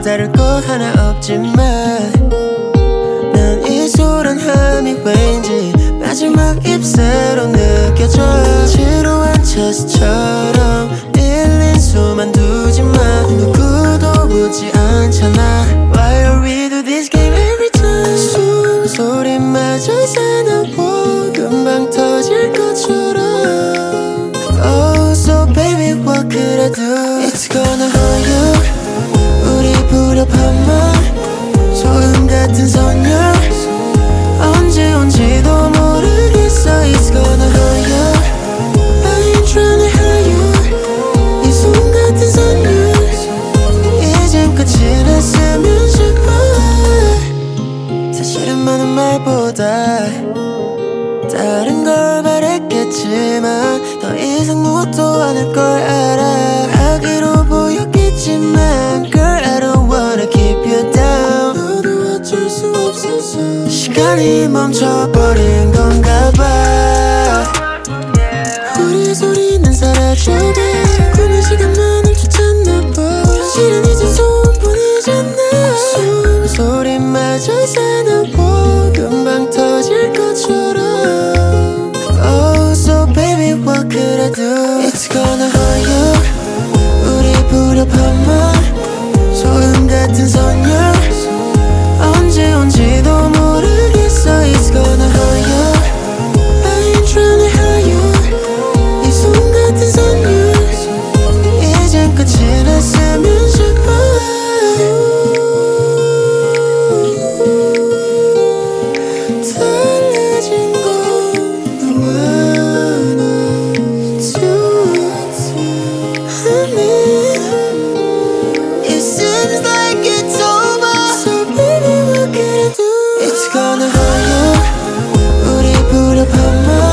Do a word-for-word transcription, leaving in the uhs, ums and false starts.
다를 거 하나 없지만 난 이 소란함이 왠지 마지막 입새로 느껴져. 지루한 체스처럼 밀린 수만 두지만 누구도 묻지 않잖아. Why are we do this game every time? 숨소리마저 이상하고 금방 터질 것처럼. Oh so baby what could I do? It's gonna hurt you. 우리 불협화만 소음 같은 선율 언제 온지도 모르겠어. It's gonna hurt you. I ain't tryna hurt you. 이 소음 같은 선율 이젠 끝이 났으면 싶어. 사실은 많은 말보다 다른 걸 바랬겠지만 더 이상 무엇도 않을 걸 알아. 하기로 보였겠지만 Girl I don't wanna keep you down. 너도 어쩔 수 없었어. 시간이 멈춰버린 건가 봐. 우리의 소리는 사라져가 꿈의 시간만을 쫓았나 봐. 현실은 이제 소음뿐이잖아. 숨소리마저 이상하고 금방 터질 것처럼. Oh so baby what could I do? It's gonna hurt you. 우리 불협화만 소음 같은 선율 언제 온지도 모르겠어. It's gonna hurt you. I ain't tryna hurt you. 이 소음 같은 선율 이젠 끝이 났으면 싶어. 달라진 건 너와 나 It seems like it's over. So baby what could I do? It's gonna hurt you. 우리 불협화만